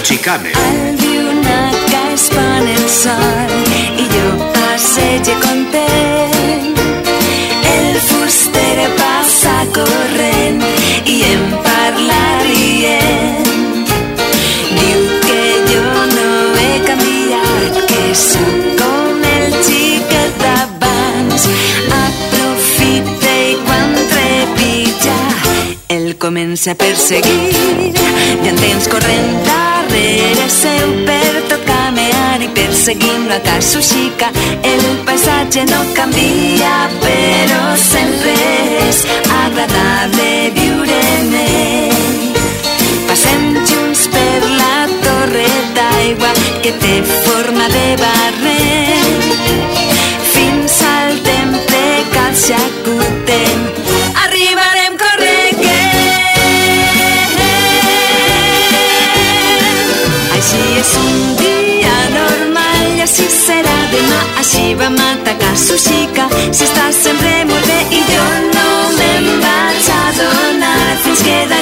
xicane. Al lluna que es pon el sol i jo passege content. El fuster passa corrent i em parla rient. Diu que jo no he canviat, que sóc com el xiquet d'abans. Aprofita i quan trepitja el comença a perseguir. Ja en tens corrent darrere seu per tot camear i perseguint-lo a casa xica. El paisatge no canvia, però sent res agradable viure en ell. Passem junts per la torre d'aigua que té forma de barret, fins al temple que el xacutem. Arribarem corrent. Així és un dia normal i així serà demà. Així vam atacar su xica. Si està sempre molt bé i jo no me'n vaig adonar fins que